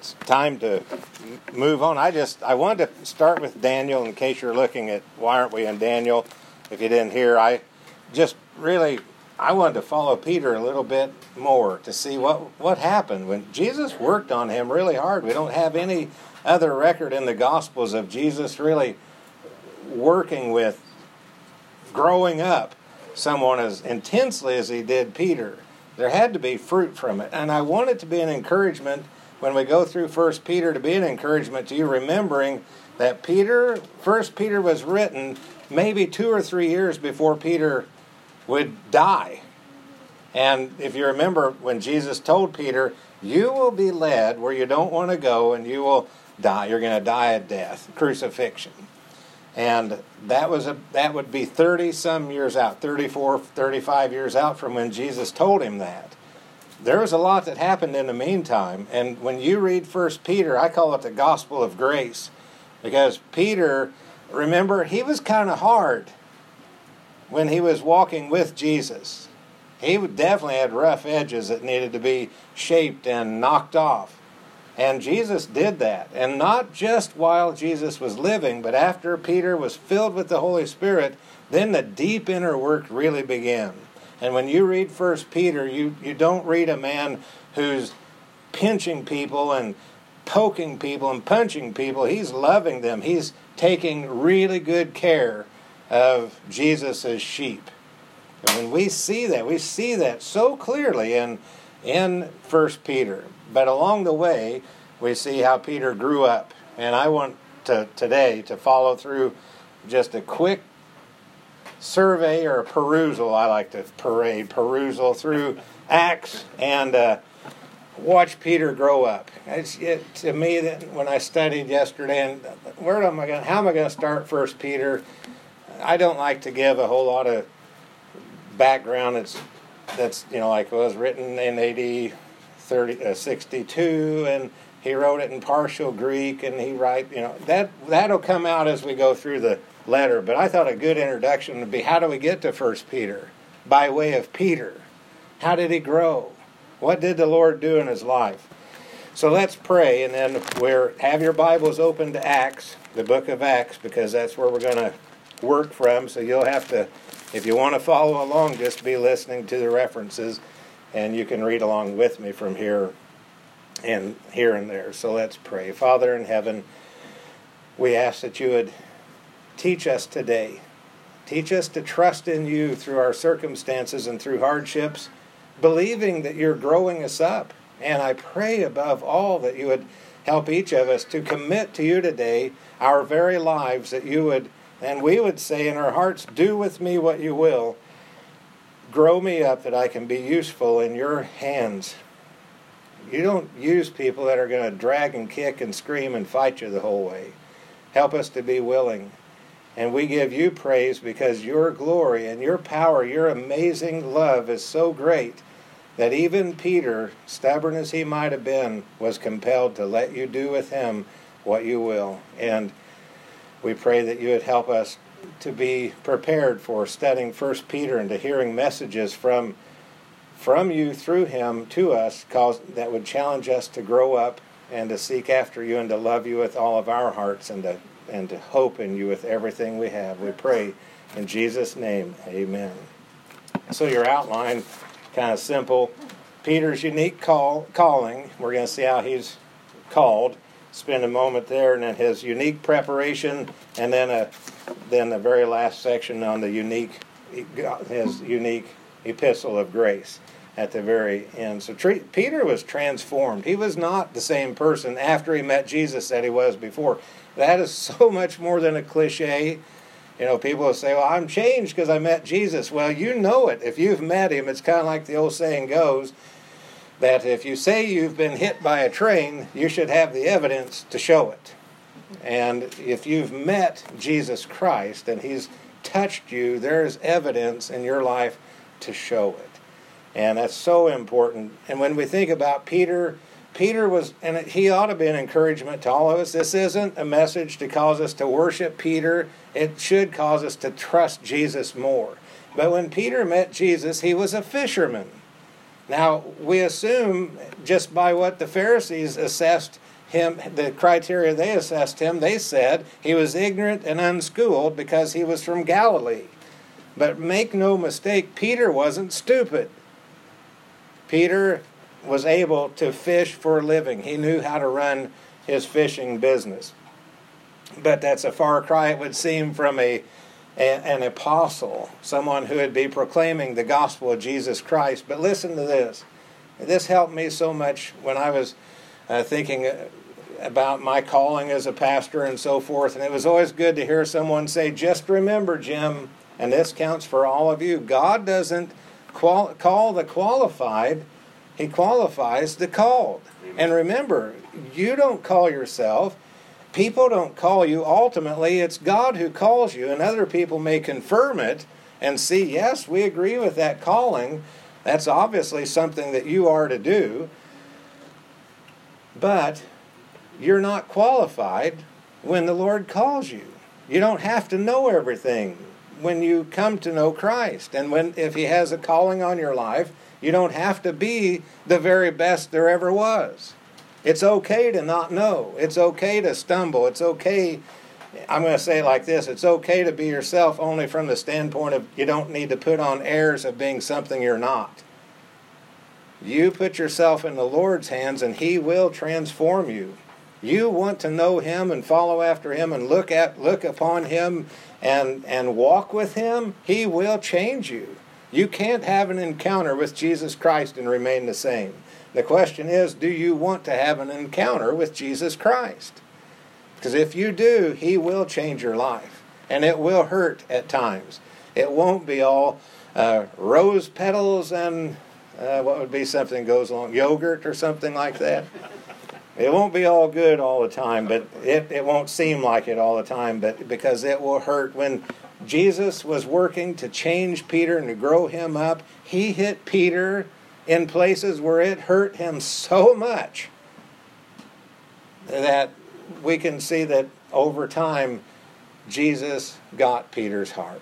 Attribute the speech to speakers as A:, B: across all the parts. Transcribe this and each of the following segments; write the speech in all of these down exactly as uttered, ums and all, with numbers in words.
A: it's time to move on. I just I wanted to start with Daniel in case you're looking at why aren't we in Daniel. If you didn't hear, I just really I wanted to follow Peter a little bit more to see what what happened when Jesus worked on him really hard. We don't have any other record in the Gospels of Jesus really working with, growing up someone as intensely as he did Peter. There had to be fruit from it. And I want it to be an encouragement when we go through First Peter, to be an encouragement to you, remembering that Peter, First Peter was written maybe two or three years before Peter would die. And if you remember when Jesus told Peter, you will be led where you don't want to go and you will die. You're going to die a death, crucifixion. And that was a that would be thirty some years out, thirty-four, thirty-five years out from when Jesus told him that. There was a lot that happened in the meantime. And when you read First Peter, I call it the gospel of grace. Because Peter, remember, he was kind of hard when he was walking with Jesus. He definitely had rough edges that needed to be shaped and knocked off. And Jesus did that. And not just while Jesus was living, but after Peter was filled with the Holy Spirit, then the deep inner work really began. And when you read First Peter, you, you don't read a man who's pinching people and poking people and punching people. He's loving them. He's taking really good care of Jesus' sheep. And when we see that, we see that so clearly in, in First Peter. But along the way, we see how Peter grew up. And I want to today to follow through just a quick survey or perusal. I like to parade, perusal through Acts and uh, watch Peter grow up. It's it, to me that when I studied yesterday, and where am I going? How am I going to start First Peter? I don't like to give a whole lot of background. It's that's you know like it was written in A D thirty, uh, sixty-two, and he wrote it in partial Greek, and he write you know that that'll come out as we go through the letter. But I thought a good introduction would be, how do we get to First Peter? By way of Peter. How did he grow? What did the Lord do in his life? So let's pray, and then we're have your Bibles open to Acts, the book of Acts, because that's where we're going to work from. So you'll have to, if you want to follow along, just be listening to the references, and you can read along with me from here and here and there. So let's pray. Father in heaven, we ask that you would teach us today. Teach us to trust in you through our circumstances and through hardships, believing that you're growing us up. And I pray above all that you would help each of us to commit to you today our very lives, that you would, and we would say in our hearts, do with me what you will. Grow me up that I can be useful in your hands. You don't use people that are going to drag and kick and scream and fight you the whole way. Help us to be willing. And we give you praise because your glory and your power, your amazing love is so great that even Peter, stubborn as he might have been, was compelled to let you do with him what you will. And we pray that you would help us to be prepared for studying First Peter and to hearing messages from, from you through him to us cause, that would challenge us to grow up and to seek after you and to love you with all of our hearts and to and to hope in you with everything we have. We pray in Jesus' name, amen. So your outline, kind of simple. Peter's unique call, calling. We're going to see how he's called. Spend a moment there, and then his unique preparation, and then a, then the very last section on the unique, his unique epistle of grace at the very end. So tre- Peter was transformed. He was not the same person after he met Jesus that he was before. That is so much more than a cliche. You know, people will say, well, I'm changed because I met Jesus. Well, you know it. If you've met him, it's kind of like the old saying goes, that if you say you've been hit by a train, you should have the evidence to show it. And if you've met Jesus Christ and he's touched you, there's evidence in your life to show it. And that's so important. And when we think about Peter, Peter was, and he ought to be an encouragement to all of us. This isn't a message to cause us to worship Peter. It should cause us to trust Jesus more. But when Peter met Jesus, he was a fisherman. Now, we assume, just by what the Pharisees assessed him, the criteria they assessed him, they said he was ignorant and unschooled because he was from Galilee. But make no mistake, Peter wasn't stupid. Peter was able to fish for a living. He knew how to run his fishing business. But that's a far cry, it would seem, from a, a an apostle, someone who would be proclaiming the gospel of Jesus Christ. But listen to this. This helped me so much when I was uh, thinking about my calling as a pastor and so forth. And it was always good to hear someone say, just remember, Jim, and this counts for all of you, God doesn't qual- call the qualified, He qualifies the called. And remember, you don't call yourself. People don't call you. Ultimately, it's God who calls you, and other people may confirm it and see, yes, we agree with that calling. That's obviously something that you are to do. But you're not qualified when the Lord calls you. You don't have to know everything when you come to know Christ. And when if He has a calling on your life, you don't have to be the very best there ever was. It's okay to not know. It's okay to stumble. It's okay, I'm going to say it like this, it's okay to be yourself only from the standpoint of you don't need to put on airs of being something you're not. You put yourself in the Lord's hands and He will transform you. You want to know Him and follow after Him and look at look upon Him and, and walk with Him, He will change you. You can't have an encounter with Jesus Christ and remain the same. The question is, do you want to have an encounter with Jesus Christ? Because if you do, He will change your life. And it will hurt at times. It won't be all uh, rose petals and uh, what would be something that goes along, yogurt or something like that. It won't be all good all the time, but it, it won't seem like it all the time, but because it will hurt. When Jesus was working to change Peter and to grow him up, He hit Peter in places where it hurt him so much that we can see that over time Jesus got Peter's heart.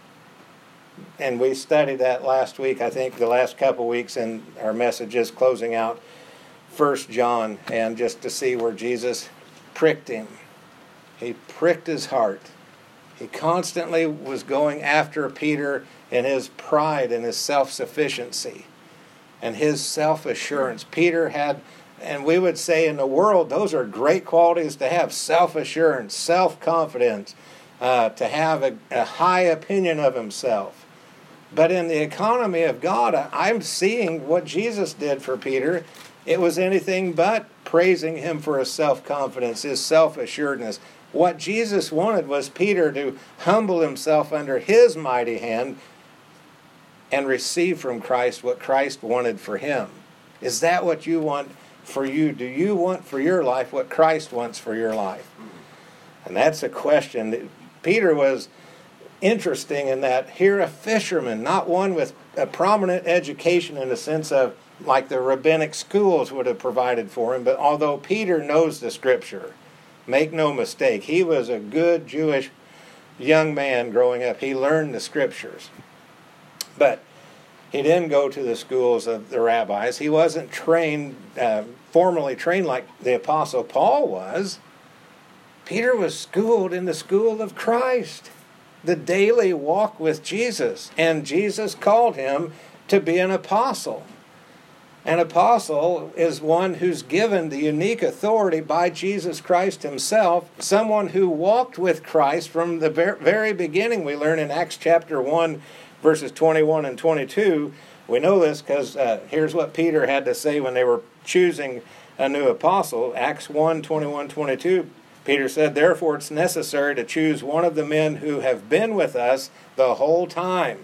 A: And we studied that last week, I think the last couple weeks in our messages closing out First John, and just to see where Jesus pricked him. He pricked his heart. He constantly was going after Peter in his pride and his self-sufficiency and his self-assurance. Peter had, and we would say in the world, those are great qualities to have: self-assurance, self-confidence, uh, to have a, a high opinion of himself. But in the economy of God, I'm seeing what Jesus did for Peter. It was anything but praising Him for his self-confidence, his self-assuredness. What Jesus wanted was Peter to humble himself under His mighty hand and receive from Christ what Christ wanted for him. Is that what you want for you? Do you want for your life what Christ wants for your life? And that's a question. Peter was interesting in that here a fisherman, not one with a prominent education in the sense of like the rabbinic schools would have provided for him, but although Peter knows the Scripture, make no mistake, he was a good Jewish young man growing up. He learned the Scriptures. But he didn't go to the schools of the rabbis. He wasn't trained, uh, formally trained like the Apostle Paul was. Peter was schooled in the school of Christ, the daily walk with Jesus. And Jesus called him to be an apostle. An apostle is one who's given the unique authority by Jesus Christ Himself, someone who walked with Christ from the very beginning. We learn in Acts chapter one, verses twenty-one and twenty-two. We know this because uh, here's what Peter had to say when they were choosing a new apostle. Acts one, twenty-one, twenty-two. Peter said, "Therefore it's necessary to choose one of the men who have been with us the whole time."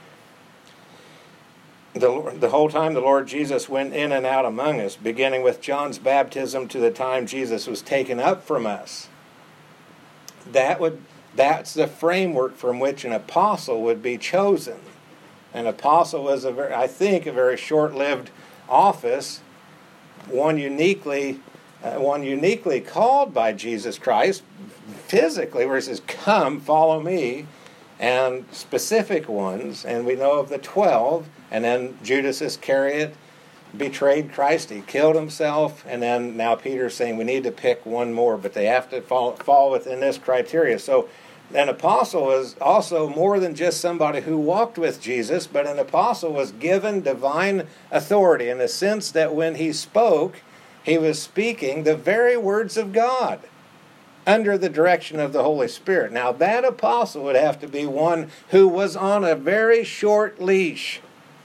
A: The, the whole time the Lord Jesus went in and out among us, beginning with John's baptism to the time Jesus was taken up from us. That would that's the framework from which an apostle would be chosen. An apostle was, a very, I think, a very short-lived office, one uniquely, uh, one uniquely called by Jesus Christ, physically, where He says, "Come, follow me," and specific ones, and we know of the twelve. And then Judas Iscariot, betrayed Christ. He killed himself. And then now Peter's saying we need to pick one more, but they have to fall, fall within this criteria. So an apostle is also more than just somebody who walked with Jesus, but an apostle was given divine authority in the sense that when he spoke, he was speaking the very words of God under the direction of the Holy Spirit. Now that apostle would have to be one who was on a very short leash.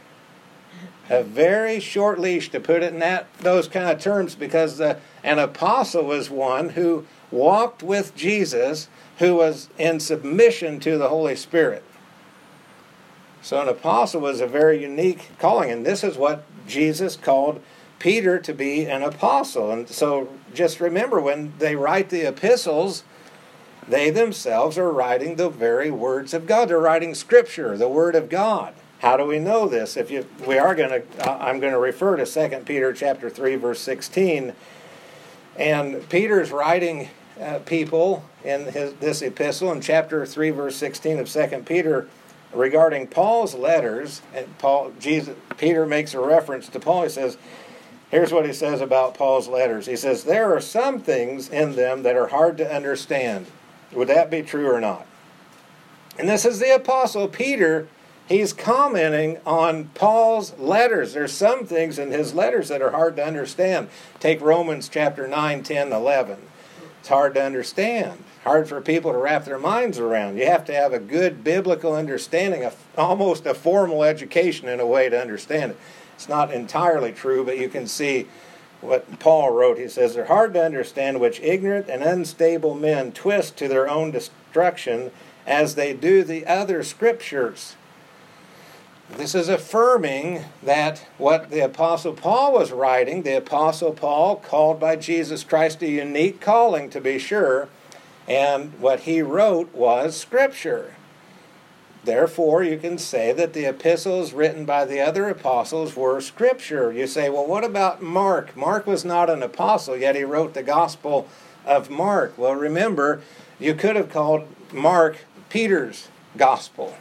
A: A very short leash, to put it in that those kind of terms, because the, an apostle was one who walked with Jesus, who was in submission to the Holy Spirit. So an apostle was a very unique calling, and this is what Jesus called Peter to be, an apostle. And so just remember, when they write the epistles, they themselves are writing the very words of God. They're writing Scripture, the Word of God. How do we know this? If you, we are going to, uh, I'm going to refer to Second Peter chapter three, verse sixteen. And Peter's writing uh, people in his, this epistle in chapter three, verse sixteen of Second Peter regarding Paul's letters. And Paul, Jesus, Peter makes a reference to Paul. He says, here's what he says about Paul's letters. He says, there are some things in them that are hard to understand. Would that be true or not? And this is the Apostle Peter. He's commenting on Paul's letters. There's some things in his letters that are hard to understand. Take Romans chapter nine, ten, eleven. It's hard to understand. Hard for people to wrap their minds around. You have to have a good biblical understanding, a, almost a formal education in a way to understand it. It's not entirely true, but you can see what Paul wrote. He says, they're hard to understand, which ignorant and unstable men twist to their own destruction as they do the other scriptures. This is affirming that what the Apostle Paul was writing, the Apostle Paul, called by Jesus Christ, a unique calling to be sure, and what he wrote was Scripture. Therefore, you can say that the epistles written by the other apostles were Scripture. You say, well, what about Mark? Mark was not an apostle, yet he wrote the Gospel of Mark. Well, remember, you could have called Mark Peter's Gospel,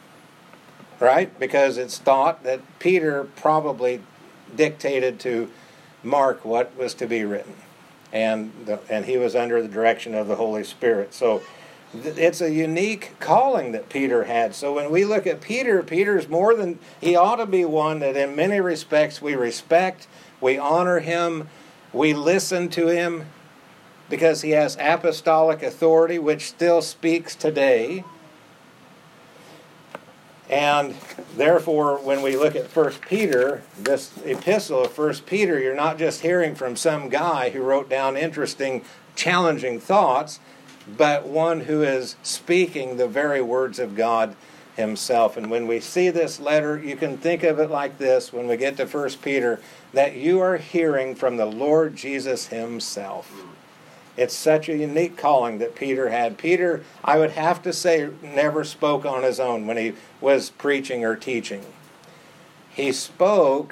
A: right? Because it's thought that Peter probably dictated to Mark what was to be written. And, the, and he was under the direction of the Holy Spirit. So it's a unique calling that Peter had. So when we look at Peter, Peter's more than, he ought to be one that in many respects we respect, we honor him, we listen to him, because he has apostolic authority, which still speaks today. And therefore, when we look at First Peter, this epistle of First Peter, you're not just hearing from some guy who wrote down interesting, challenging thoughts, but one who is speaking the very words of God himself. And when we see this letter, you can think of it like this, when we get to First Peter, that you are hearing from the Lord Jesus himself. It's such a unique calling that Peter had. Peter, I would have to say, never spoke on his own when he was preaching or teaching. He spoke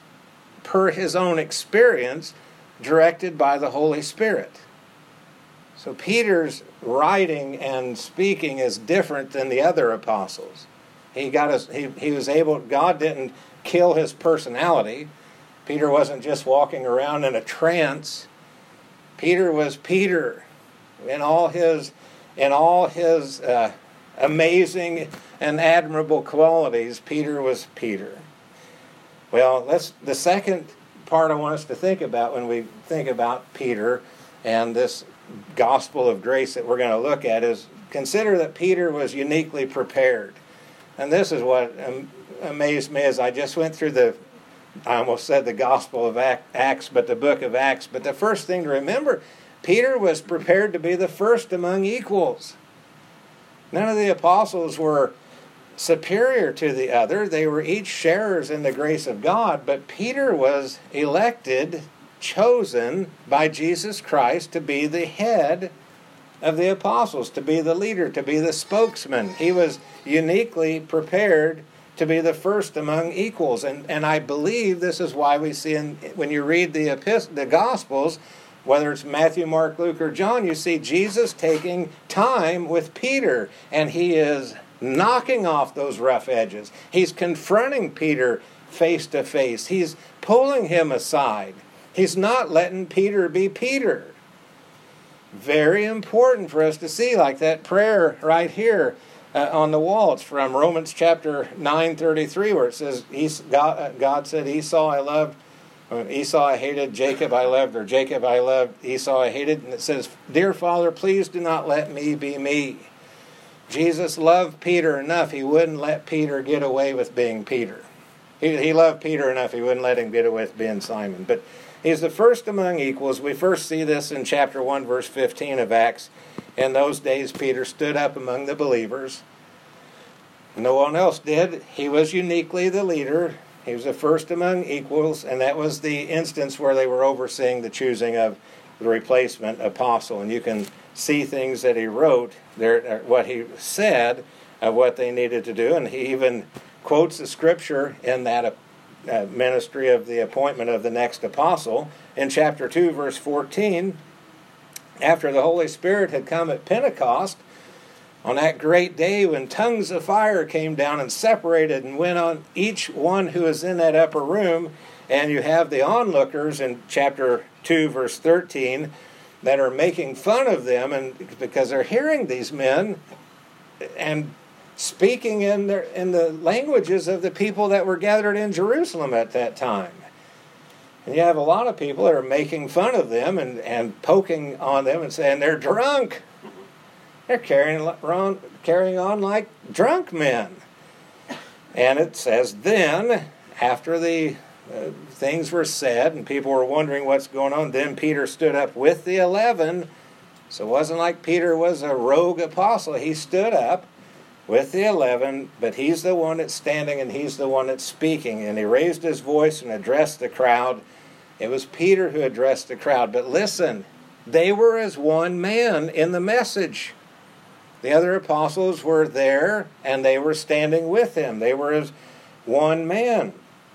A: per his own experience, directed by the Holy Spirit. So Peter's writing and speaking is different than the other apostles. He got his, he, he was able, God didn't kill his personality. Peter wasn't just walking around in a trance. Peter was Peter in all his, in all his uh, amazing and admirable qualities. Peter was Peter. Well, let's, the second part I want us to think about when we think about Peter and this gospel of grace that we're going to look at is consider that Peter was uniquely prepared. And this is what um, amazed me as I just went through the, I almost said the Gospel of Acts, but the book of Acts. But the first thing to remember, Peter was prepared to be the first among equals. None of the apostles were superior to the other. They were each sharers in the grace of God. But Peter was elected, chosen by Jesus Christ to be the head of the apostles, to be the leader, to be the spokesman. He was uniquely prepared to be the first among equals. And, and I believe this is why we see in, when you read the, epist- the Gospels, whether it's Matthew, Mark, Luke, or John, you see Jesus taking time with Peter, and he is knocking off those rough edges. He's confronting Peter face to face. He's pulling him aside. He's not letting Peter be Peter. Very important for us to see, like that prayer right here uh, on the wall. It's from Romans chapter nine thirty-three, where it says, Es- God, uh, God said, Esau I loved, uh, Esau I hated, Jacob I loved, or Jacob I loved, Esau I hated. And it says, Dear Father, please do not let me be me. Jesus loved Peter enough, he wouldn't let Peter get away with being Peter. He, he loved Peter enough, he wouldn't let him get away with being Simon. But he's the first among equals. We first see this in chapter one, verse fifteen of Acts. In those days, Peter stood up among the believers. No one else did. He was uniquely the leader. He was the first among equals, and that was the instance where they were overseeing the choosing of the replacement apostle. And you can see things that he wrote, there, what he said, of what they needed to do. And he even quotes the scripture in that uh, ministry of the appointment of the next apostle. In chapter two, verse fourteen, after the Holy Spirit had come at Pentecost, on that great day when tongues of fire came down and separated and went on each one who was in that upper room, and you have the onlookers in chapter two, verse thirteen, that are making fun of them, and because they're hearing these men and speaking in their in the languages of the people that were gathered in Jerusalem at that time. And you have a lot of people that are making fun of them and, and poking on them and saying they're drunk. They're carrying on, carrying on like drunk men. And it says, then, after the uh, things were said and people were wondering what's going on, then Peter stood up with the eleven. So it wasn't like Peter was a rogue apostle. He stood up with the eleven, but he's the one that's standing and he's the one that's speaking. And he raised his voice and addressed the crowd. It was Peter who addressed the crowd. But listen, they were as one man in the message. The other apostles were there, and they were standing with him. They were as one man.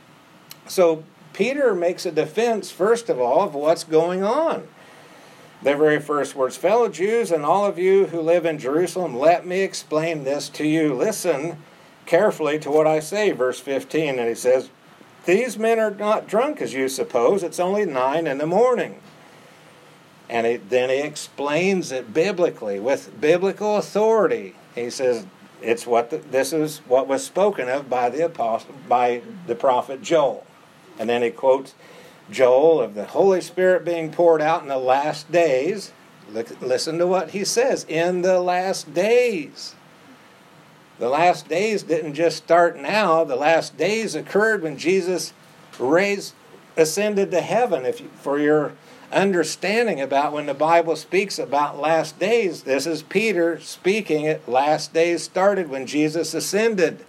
A: So Peter makes a defense, first of all, of what's going on. The very first words, fellow Jews and all of you who live in Jerusalem, let me explain this to you. Listen carefully to what I say, verse fifteen. And he says, these men are not drunk as you suppose. It's only nine in the morning. And he, then he explains it biblically, with biblical authority. He says, it's what the, this is what was spoken of by the apostle, by the prophet Joel. And then he quotes Joel of the Holy Spirit being poured out in the last days. Look, listen to what he says, in the last days. The last days didn't just start now. The last days occurred when Jesus raised, ascended to heaven. If you, for your understanding about when the Bible speaks about last days, this is Peter speaking it. Last days started when Jesus ascended.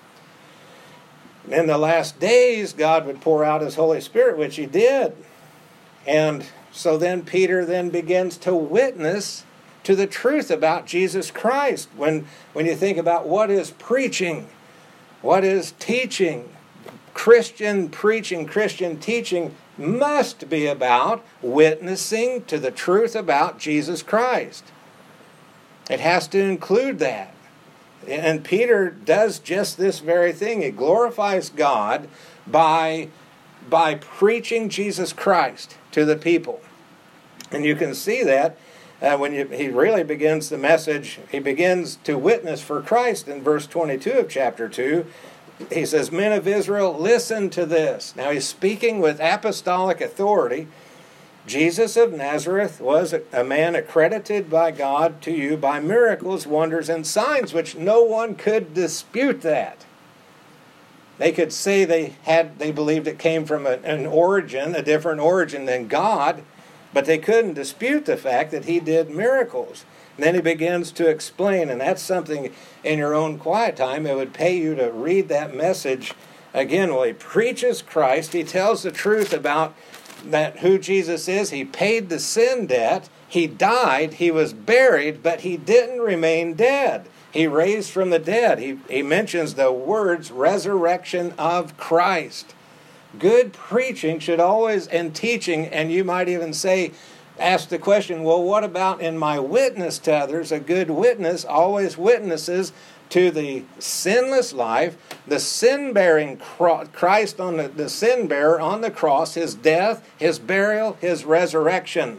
A: In the last days, God would pour out his Holy Spirit, which he did. And so then Peter then begins to witness to the truth about Jesus Christ. When, when you think about what is preaching, what is teaching, Christian preaching, Christian teaching must be about witnessing to the truth about Jesus Christ. It has to include that. And Peter does just this very thing. He glorifies God by, by preaching Jesus Christ to the people. And you can see that uh, when you, he really begins the message. He begins to witness for Christ in verse twenty-two of chapter two. He says, men of Israel, listen to this. Now he's speaking with apostolic authority. Jesus of Nazareth was a man accredited by God to you by miracles, wonders, and signs, which no one could dispute that. They could say they had, they believed it came from a, an origin, a different origin than God, but they couldn't dispute the fact that he did miracles. And then he begins to explain, and that's something in your own quiet time, it would pay you to read that message again. Well, he preaches Christ. He tells the truth about that who Jesus is. He paid the sin debt. He died. He was buried, but he didn't remain dead. He raised from the dead. He, he mentions the words resurrection of Christ. Good preaching should always, and teaching, and you might even say, ask the question, well, what about in my witness to others? A good witness always witnesses to the sinless life, the sin-bearing Christ on the, the sin-bearer on the cross, his death, his burial, his resurrection.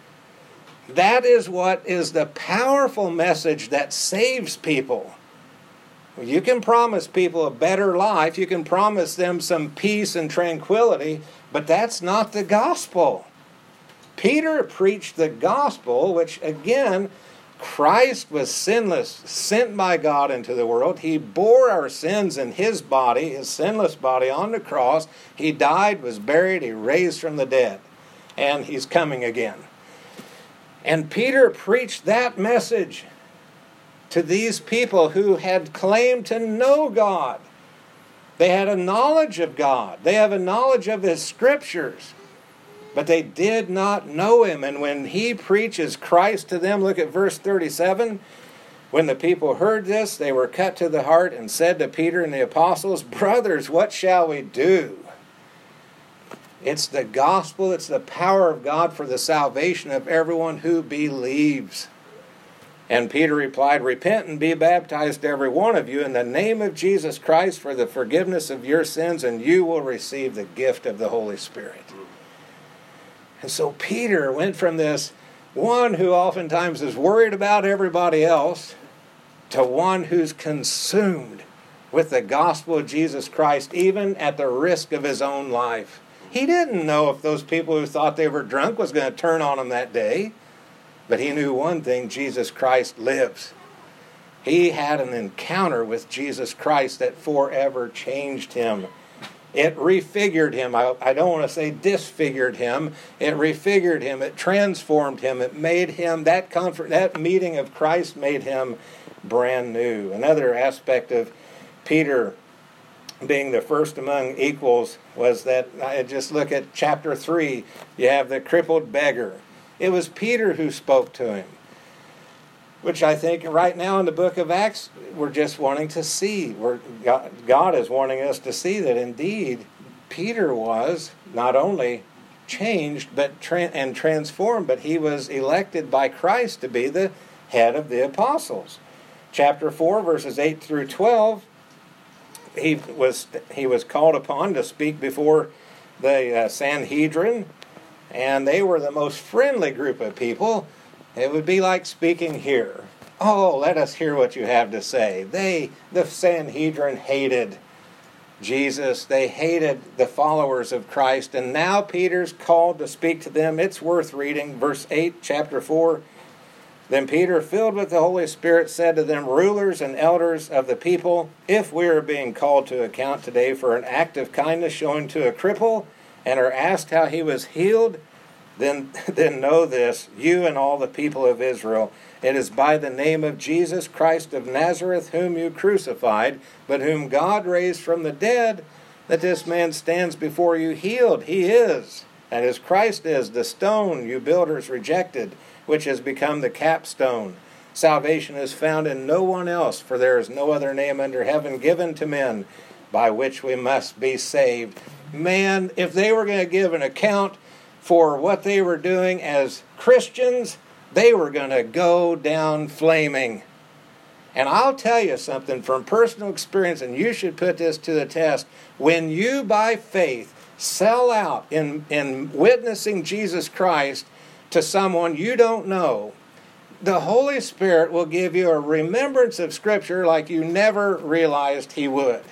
A: That is what is the powerful message that saves people. You can promise people a better life, you can promise them some peace and tranquility, but that's not the gospel. Peter preached the gospel, which again, Christ was sinless, sent by God into the world. He bore our sins in his body, his sinless body, on the cross. He died, was buried, he raised from the dead, and he's coming again. And Peter preached that message to these people who had claimed to know God. They had a knowledge of God. They have a knowledge of his scriptures. But they did not know him. And when he preaches Christ to them, look at verse thirty-seven. When the people heard this, they were cut to the heart and said to Peter and the apostles, "Brothers, what shall we do?" It's the gospel, it's the power of God for the salvation of everyone who believes. And Peter replied, "Repent and be baptized, every one of you, in the name of Jesus Christ for the forgiveness of your sins, and you will receive the gift of the Holy Spirit." And so Peter went from this one who oftentimes is worried about everybody else to one who's consumed with the gospel of Jesus Christ, even at the risk of his own life. He didn't know if those people who thought they were drunk was going to turn on him that day. But he knew one thing: Jesus Christ lives. He had an encounter with Jesus Christ that forever changed him. It refigured him. I, I don't want to say disfigured him. It refigured him. It transformed him. It made him, that comfort, that meeting of Christ made him brand new. Another aspect of Peter being the first among equals was that, I just look at chapter three, you have the crippled beggar. It was Peter who spoke to him, which I think right now in the book of Acts, we're just wanting to see. We're, God is wanting us to see that indeed Peter was not only changed but tra- and transformed, but he was elected by Christ to be the head of the apostles. Chapter four, verses eight through twelve, he was, he was called upon to speak before the uh, Sanhedrin, and they were the most friendly group of people. It would be like speaking here. "Oh, let us hear what you have to say." They, the Sanhedrin, hated Jesus. They hated the followers of Christ. And now Peter's called to speak to them. It's worth reading. Verse eight, chapter four. "Then Peter, filled with the Holy Spirit, said to them, 'Rulers and elders of the people, if we are being called to account today for an act of kindness shown to a cripple, and are asked how he was healed, then, then know this, you and all the people of Israel. It is by the name of Jesus Christ of Nazareth, whom you crucified, but whom God raised from the dead, that this man stands before you healed. He is, that is, Christ is, the stone you builders rejected, which has become the capstone. Salvation is found in no one else, for there is no other name under heaven given to men by which we must be saved." Man, if they were going to give an account for what they were doing as Christians, they were going to go down flaming. And I'll tell you something from personal experience, and you should put this to the test. When you, by faith, sell out in, in witnessing Jesus Christ to someone you don't know, the Holy Spirit will give you a remembrance of Scripture like you never realized He would.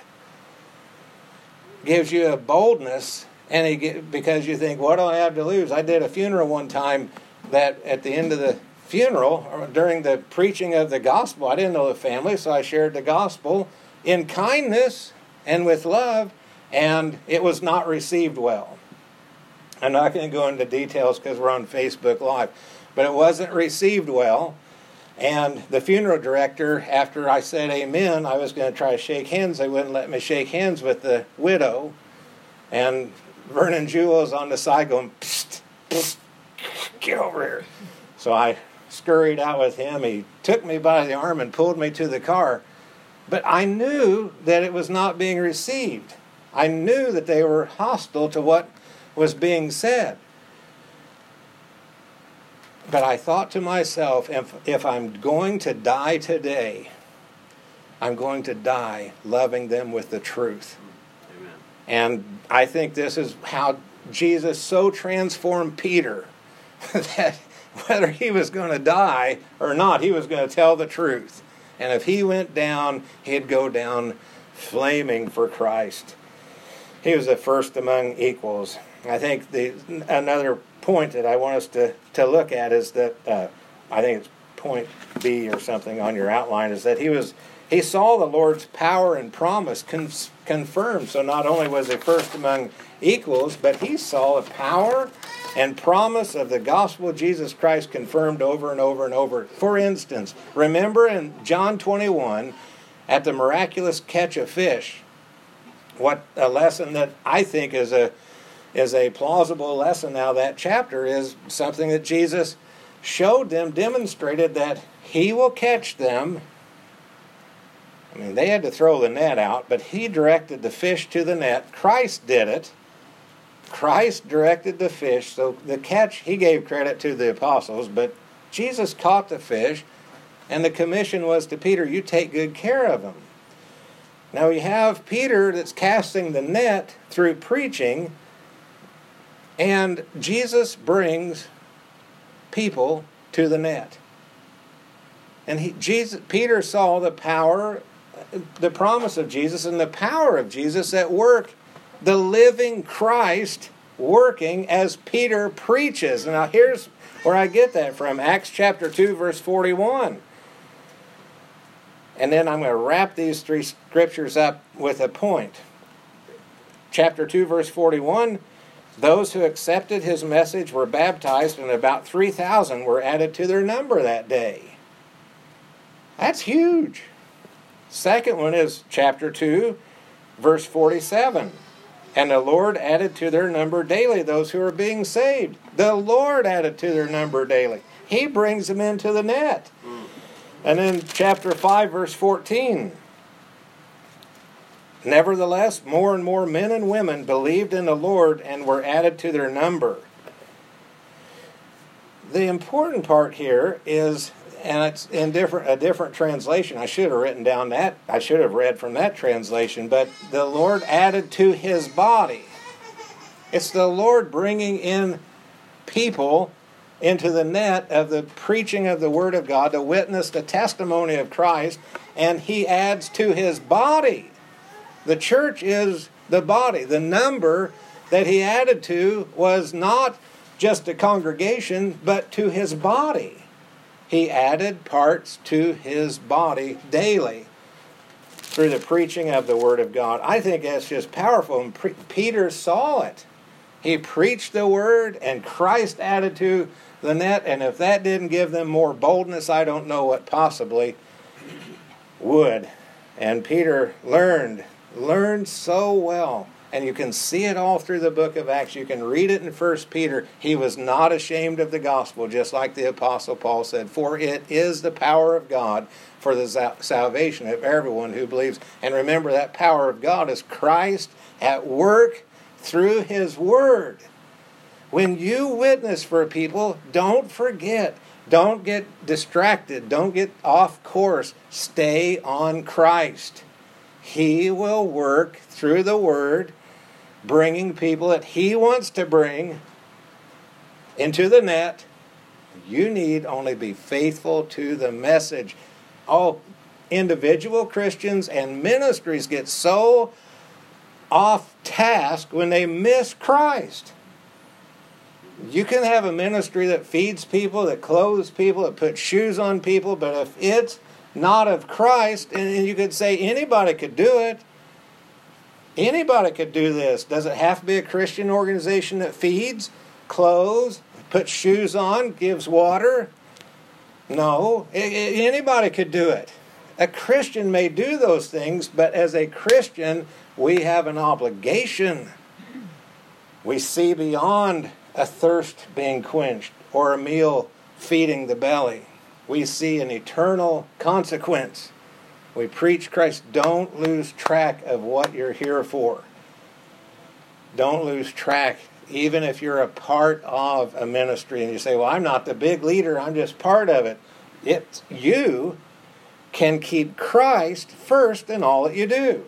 A: Gives you a boldness, and he get, because you think, what do I have to lose? I did a funeral one time that at the end of the funeral, or during the preaching of the gospel, I didn't know the family, so I shared the gospel in kindness and with love, and it was not received well. I'm not going to go into details because we're on Facebook Live, but it wasn't received well. And the funeral director, after I said amen, I was going to try to shake hands. They wouldn't let me shake hands with the widow. And Vernon Jewell is on the side going, "Psst, psst, get over here." So I scurried out with him. He took me by the arm and pulled me to the car. But I knew that it was not being received. I knew that they were hostile to what was being said. But I thought to myself, if, if I'm going to die today, I'm going to die loving them with the truth.
B: Amen.
A: And I think this is how Jesus so transformed Peter that whether he was going to die or not, he was going to tell the truth. And if he went down, he'd go down flaming for Christ. He was the first among equals. I think the another point that I want us to, to look at is that, uh, I think it's point B or something on your outline, is that he was he saw the Lord's power and promise con- confirmed. So not only was he first among equals, but he saw the power and promise of the gospel of Jesus Christ confirmed over and over and over. For instance, remember in John twenty-one, at the miraculous catch of fish, what a lesson that I think is a is a plausible lesson now, that chapter is something that Jesus showed them, demonstrated that he will catch them. I mean, they had to throw the net out, but he directed the fish to the net. Christ did it. Christ directed the fish. So the catch, he gave credit to the apostles, but Jesus caught the fish, and the commission was to Peter, you take good care of them. Now you have Peter that's casting the net through preaching, and Jesus brings people to the net. And he, Jesus, Peter saw the power, the promise of Jesus and the power of Jesus at work, the living Christ working as Peter preaches. Now here's where I get that from, Acts chapter two, verse forty-one. And then I'm going to wrap these three scriptures up with a point. Chapter two, verse forty-one, those who accepted his message were baptized, and about three thousand were added to their number that day. That's huge. Second one is chapter two, verse forty-seven. And the Lord added to their number daily those who are being saved. The Lord added to their number daily. He brings them into the net. Mm. And then chapter five, verse fourteen. Nevertheless, more and more men and women believed in the Lord and were added to their number. The important part here is, and it's in different a different translation. I should have written down that. I should have read from that translation. But the Lord added to his body. It's the Lord bringing in people into the net of the preaching of the Word of God, to witness the testimony of Christ, and he adds to his body. The church is the body. The number that he added to was not just a congregation, but to his body. He added parts to his body daily through the preaching of the Word of God. I think that's just powerful. And pre- Peter saw it. He preached the Word, and Christ added to the net. And if that didn't give them more boldness, I don't know what possibly would. And Peter learned, learned so well. And you can see it all through the book of Acts. You can read it in First Peter. He was not ashamed of the gospel, just like the Apostle Paul said, for it is the power of God for the salvation of everyone who believes. And remember, that power of God is Christ at work through his Word. When you witness for people, don't forget, don't get distracted, don't get off course. Stay on Christ. He will work through the Word, bringing people that he wants to bring into the net. You need only be faithful to the message. All individual Christians and ministries get so off task when they miss Christ. You can have a ministry that feeds people, that clothes people, that puts shoes on people, but if it's not of Christ, and you could say anybody could do it. Anybody could do this. Does it have to be a Christian organization that feeds, clothes, puts shoes on, gives water? No. Anybody could do it. A Christian may do those things, but as a Christian, we have an obligation. We see beyond a thirst being quenched or a meal feeding the belly. We see an eternal consequence. We preach Christ. Don't lose track of what you're here for. Don't lose track, even if you're a part of a ministry and you say, well, I'm not the big leader, I'm just part of it. It's you. can keep Christ first in all that you do.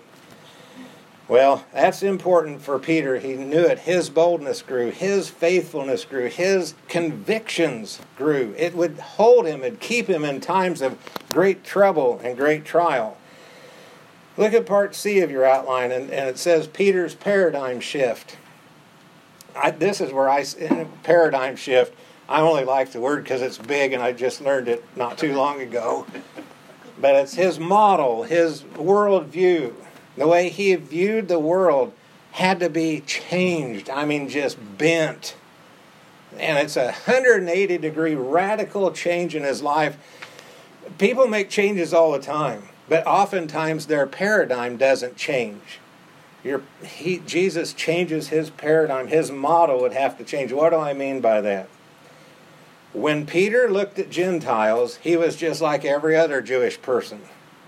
A: Well, that's important for Peter. He knew it. His boldness grew. His faithfulness grew. His convictions grew. It would hold him and keep him in times of great trouble and great trial. Look at part C of your outline, and, and it says Peter's paradigm shift. I, this is where I, paradigm shift, I only like the word because it's big and I just learned it not too long ago. But it's his model, his worldview. The way he viewed the world had to be changed. I mean, just bent. And it's a one hundred eighty degree radical change in his life. People make changes all the time, but oftentimes their paradigm doesn't change. Your, he, Jesus changes his paradigm. His model would have to change. What do I mean by that? When Peter looked at Gentiles, he was just like every other Jewish person.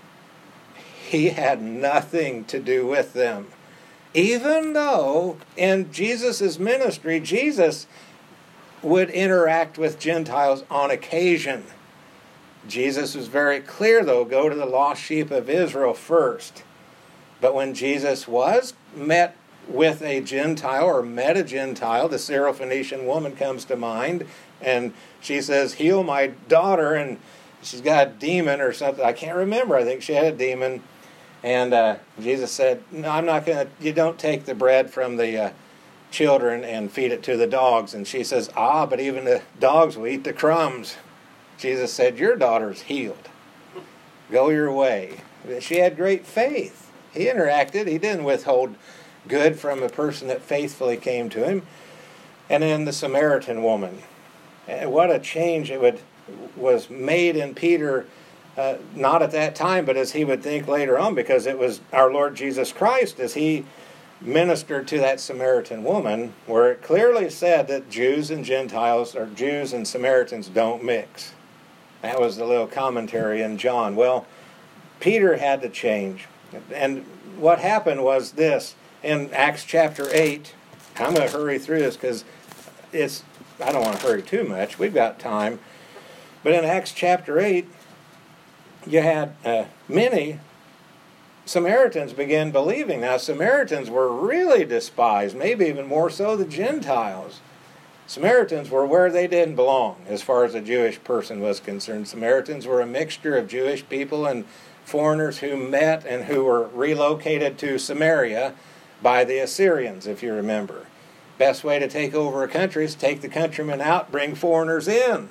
A: He had nothing to do with them. Even though in Jesus' ministry, Jesus would interact with Gentiles on occasion. Jesus was very clear, though, go to the lost sheep of Israel first. But when Jesus was met with a Gentile or met a Gentile, the Syrophoenician woman comes to mind, and she says, heal my daughter, and she's got a demon or something. I can't remember. I think she had a demon. And uh, Jesus said, no, I'm not going to, you don't take the bread from the uh, children and feed it to the dogs. And she says, ah, but even the dogs will eat the crumbs. Jesus said, your daughter's healed. Go your way. She had great faith. He interacted. He didn't withhold good from a person that faithfully came to him. And then the Samaritan woman. And what a change it would was made in Peter. Uh, not at that time, but as he would think later on, because it was our Lord Jesus Christ as he ministered to that Samaritan woman, where it clearly said that Jews and Gentiles, or Jews and Samaritans, don't mix. That was the little commentary in John. Well, Peter had to change. And what happened was this, in Acts chapter eight, I'm going to hurry through this because it's, I don't want to hurry too much. We've got time. But in Acts chapter eight, you had uh, many Samaritans begin believing. Now, Samaritans were really despised, maybe even more so the Gentiles. Samaritans were where they didn't belong as far as a Jewish person was concerned. Samaritans were a mixture of Jewish people and foreigners who met and who were relocated to Samaria by the Assyrians, if you remember. Best way to take over a country is take the countrymen out, bring foreigners in.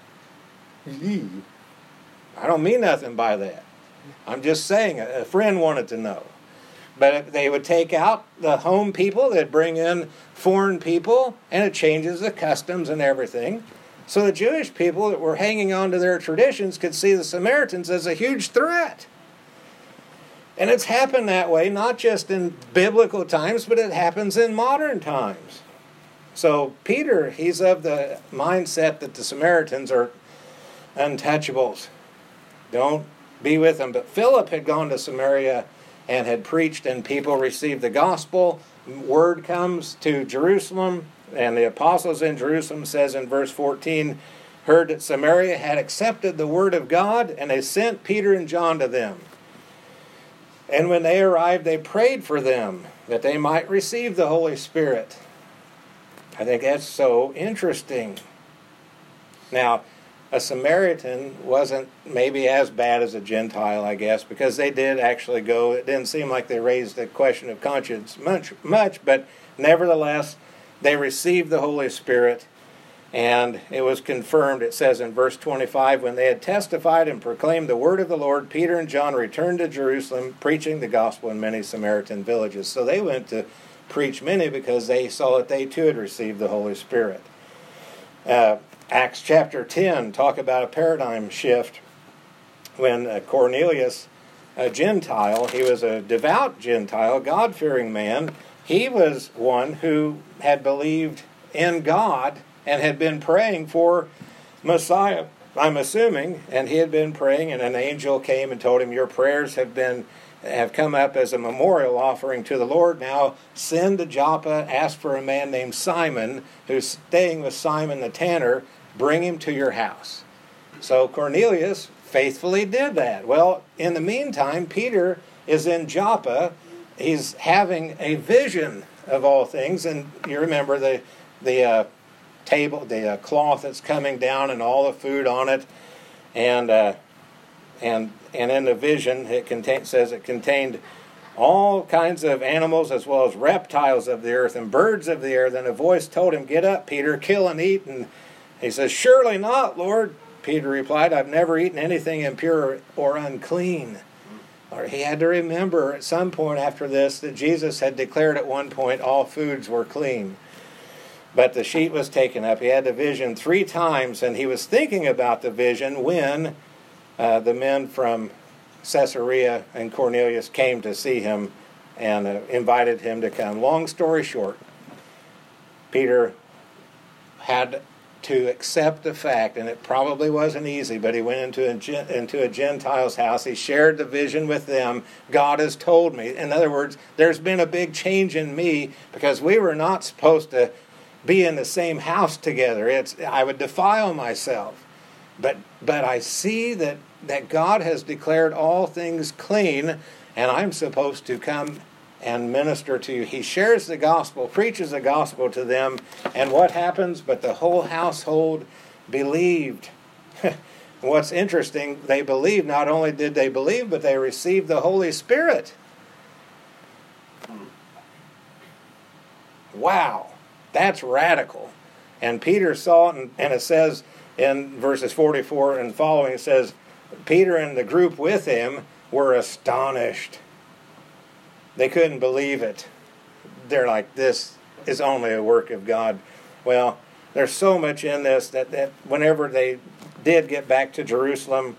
A: I don't mean nothing by that. I'm just saying, a friend wanted to know. But they would take out the home people, they'd bring in foreign people, and it changes the customs and everything. So the Jewish people that were hanging on to their traditions could see the Samaritans as a huge threat. And it's happened that way, not just in biblical times, but it happens in modern times. So Peter, he's of the mindset that the Samaritans are untouchables. Don't be with them. But Philip had gone to Samaria and had preached, and people received the gospel. Word comes to Jerusalem, and the apostles in Jerusalem, says in verse fourteen, heard that Samaria had accepted the word of God, and they sent Peter and John to them. And when they arrived, they prayed for them, that they might receive the Holy Spirit. I think that's so interesting. Now, a Samaritan wasn't maybe as bad as a Gentile, I guess, because they did actually go. It didn't seem like they raised the question of conscience much, much, but nevertheless, they received the Holy Spirit, and it was confirmed. It says in verse twenty-five, when they had testified and proclaimed the word of the Lord, Peter and John returned to Jerusalem, preaching the gospel in many Samaritan villages. So they went to preach many because they saw that they too had received the Holy Spirit. Uh, Acts chapter ten, talk about a paradigm shift. When uh, Cornelius, a Gentile, he was a devout Gentile, God-fearing man. He was one who had believed in God and had been praying for Messiah, I'm assuming, and he had been praying, and an angel came and told him, your prayers have been have come up as a memorial offering to the Lord. Now send to Joppa, ask for a man named Simon, who's staying with Simon the tanner, bring him to your house. So Cornelius faithfully did that. Well, in the meantime, Peter is in Joppa. He's having a vision of all things, and you remember the the uh, table, the uh, cloth that's coming down, and all the food on it, and uh, and and in the vision, it contain, says it contained all kinds of animals as well as reptiles of the earth and birds of the air. Then a voice told him, "Get up, Peter, kill and eat." And he says, "Surely not, Lord." Peter replied, "I've never eaten anything impure or unclean." Or he had to remember at some point after this that Jesus had declared at one point all foods were clean. But the sheet was taken up. He had the vision three times, and he was thinking about the vision when uh, the men from Caesarea and Cornelius came to see him and uh, invited him to come. Long story short, Peter had to accept the fact, and it probably wasn't easy, but he went into a, into a Gentile's house. He shared the vision with them. God has told me. In other words, there's been a big change in me because we were not supposed to be in the same house together. It's I would defile myself. But but I see that, that God has declared all things clean, and I'm supposed to come and minister to you. He shares the gospel, preaches the gospel to them, and what happens? But the whole household believed. What's interesting, they believed. Not only did they believe, but they received the Holy Spirit. Wow, that's radical. And Peter saw it, and, and it says in verses forty-four and following, it says, Peter and the group with him were astonished. They couldn't believe it. They're like, this is only a work of God. Well, there's so much in this that, that whenever they did get back to Jerusalem,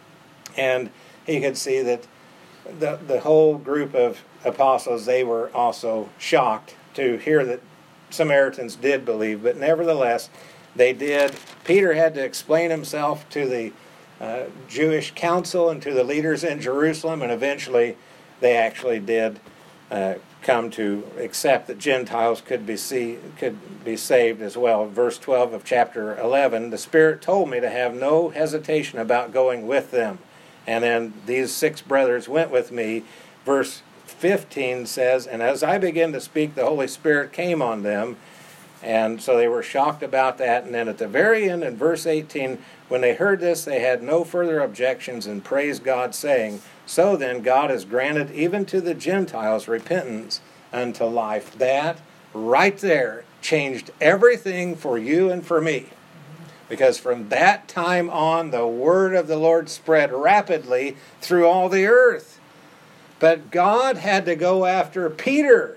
A: and he could see that the, the whole group of apostles, they were also shocked to hear that Samaritans did believe. But nevertheless, they did. Peter had to explain himself to the uh, Jewish council and to the leaders in Jerusalem, and eventually they actually did uh, come to accept that Gentiles could be see, could be saved as well. Verse twelve of chapter eleven, the Spirit told me to have no hesitation about going with them. And then these six brothers went with me. Verse fifteen says, and as I began to speak, the Holy Spirit came on them. And so they were shocked about that. And then at the very end, in verse eighteen, when they heard this, they had no further objections and praised God, saying, so then God has granted even to the Gentiles repentance unto life. That right there changed everything for you and for me. Because from that time on, the word of the Lord spread rapidly through all the earth. But God had to go after Peter.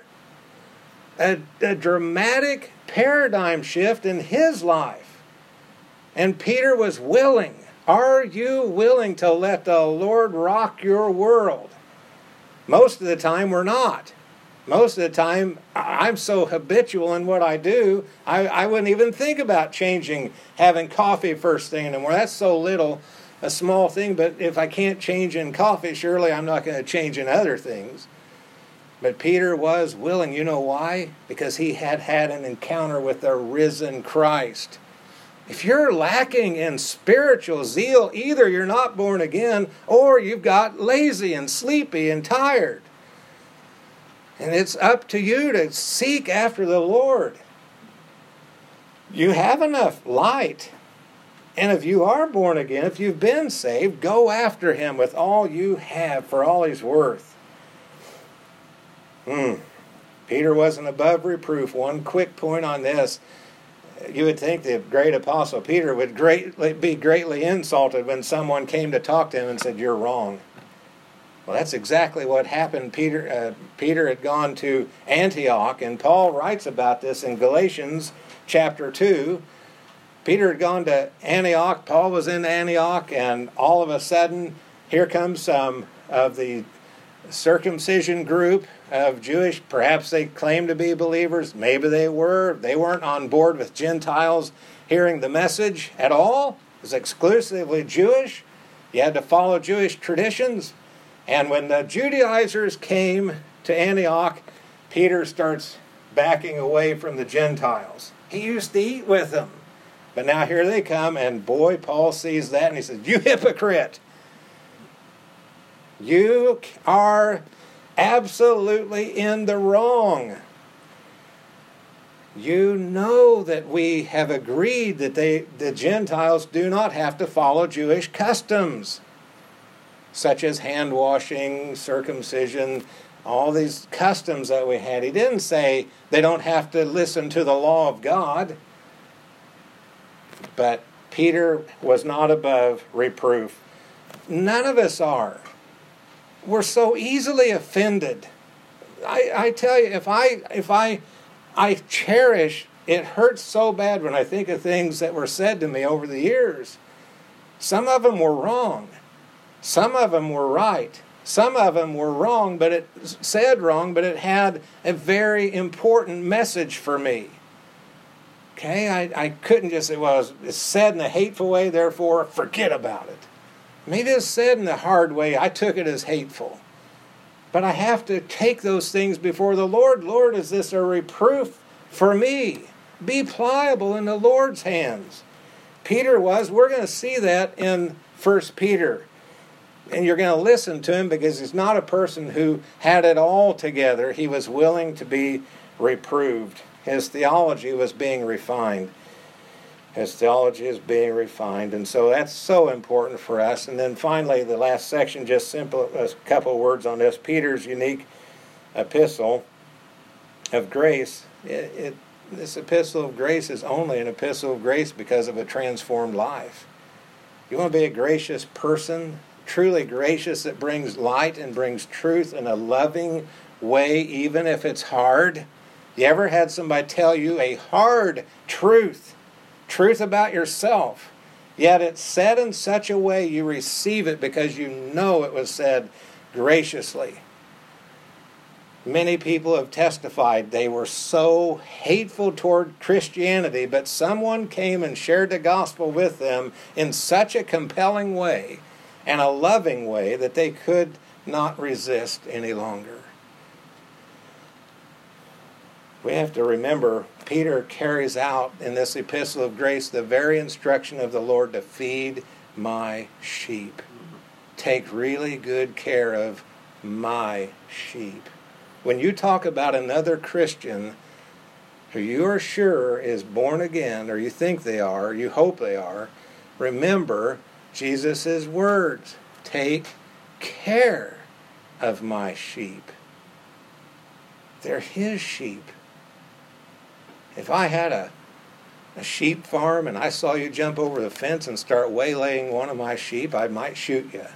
A: A, a dramatic paradigm shift in his life. And Peter was willing. Are you willing to let the Lord rock your world? Most of the time we're not. Most of the time I'm so habitual in what I do, I, I wouldn't even think about changing, having coffee first thing in the morning. That's so little, a small thing, but if I can't change in coffee, surely I'm not going to change in other things. But Peter was willing. You know why? Because he had had an encounter with the risen Christ. If you're lacking in spiritual zeal, either you're not born again or you've got lazy and sleepy and tired. And it's up to you to seek after the Lord. You have enough light. And if you are born again, if you've been saved, go after him with all you have for all he's worth. Hmm. Peter wasn't above reproof. One quick point on this. You would think the great apostle Peter would greatly, be greatly insulted when someone came to talk to him and said, you're wrong. Well, that's exactly what happened. Peter, uh, Peter had gone to Antioch, and Paul writes about this in Galatians chapter two. Peter had gone to Antioch, Paul was in Antioch, and all of a sudden, here comes some of the circumcision group of Jewish, perhaps they claimed to be believers, maybe they were, they weren't on board with Gentiles hearing the message at all. It was exclusively Jewish. You had to follow Jewish traditions. And when the Judaizers came to Antioch, Peter starts backing away from the Gentiles. He used to eat with them. But now here they come, and boy, Paul sees that, and he says, you hypocrite! You are absolutely in the wrong. You know that we have agreed that they, the Gentiles do not have to follow Jewish customs, such as hand washing, circumcision, all these customs that we had. He didn't say they don't have to listen to the law of God. But Peter was not above reproof. None of us are. We're so easily offended. I, I tell you, if I if I I cherish, it hurts so bad when I think of things that were said to me over the years. Some of them were wrong. Some of them were right. Some of them were wrong, but it said wrong, but it had a very important message for me. Okay, I, I couldn't just say, well, it's said in a hateful way, therefore forget about it. Maybe it's said in a hard way. I took it as hateful. But I have to take those things before the Lord. Lord, is this a reproof for me? Be pliable in the Lord's hands. Peter was. We're going to see that in First Peter. And you're going to listen to him because he's not a person who had it all together. He was willing to be reproved. His theology was being refined. His theology is being refined. And so that's so important for us. And then finally, the last section, just simple, a couple of words on this. Peter's unique epistle of grace. It, it, this epistle of grace is only an epistle of grace because of a transformed life. You want to be a gracious person, truly gracious, that brings light and brings truth in a loving way, even if it's hard. You ever had somebody tell you a hard truth, truth about yourself, yet it's said in such a way you receive it because you know it was said graciously? Many people have testified they were so hateful toward Christianity, but someone came and shared the gospel with them in such a compelling way and a loving way that they could not resist any longer. We have to remember, Peter carries out in this epistle of grace the very instruction of the Lord to feed my sheep. Take really good care of my sheep. When you talk about another Christian who you are sure is born again, or you think they are, or you hope they are, remember Jesus' words. Take care of my sheep. They're his sheep. If I had a, a sheep farm and I saw you jump over the fence and start waylaying one of my sheep, I might shoot you.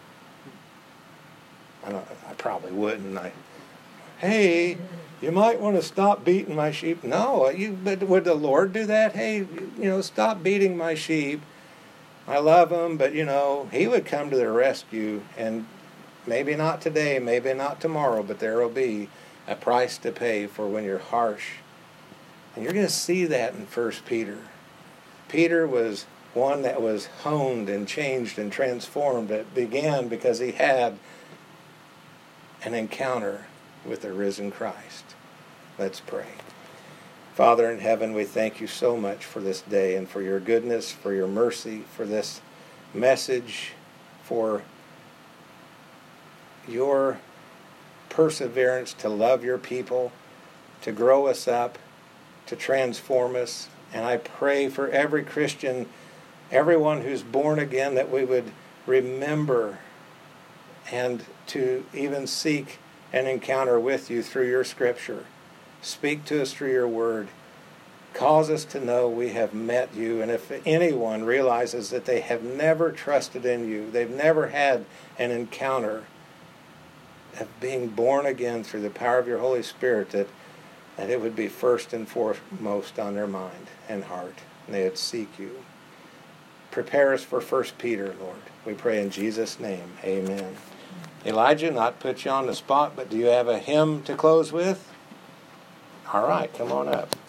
A: I, don't, I probably wouldn't. I, hey, you might want to stop beating my sheep. No, you. But would the Lord do that? Hey, you know, stop beating my sheep. I love them, but, you know, he would come to their rescue, and maybe not today, maybe not tomorrow, but there will be a price to pay for when you're harsh. And you're going to see that in First Peter. Peter was one that was honed and changed and transformed. It began because he had an encounter with the risen Christ. Let's pray. Father in heaven, we thank you so much for this day and for your goodness, for your mercy, for this message, for your perseverance to love your people, to grow us up, to transform us. And I pray for every Christian, everyone who's born again, that we would remember and to even seek an encounter with you through your scripture. Speak to us through your word. Cause us to know we have met you. And if anyone realizes that they have never trusted in you, they've never had an encounter of being born again through the power of your Holy Spirit, that that it would be first and foremost on their mind and heart, and they would seek you. Prepare us for First Peter, Lord. We pray in Jesus' name. Amen. Elijah, not put you on the spot, but do you have a hymn to close with? All right, come on up.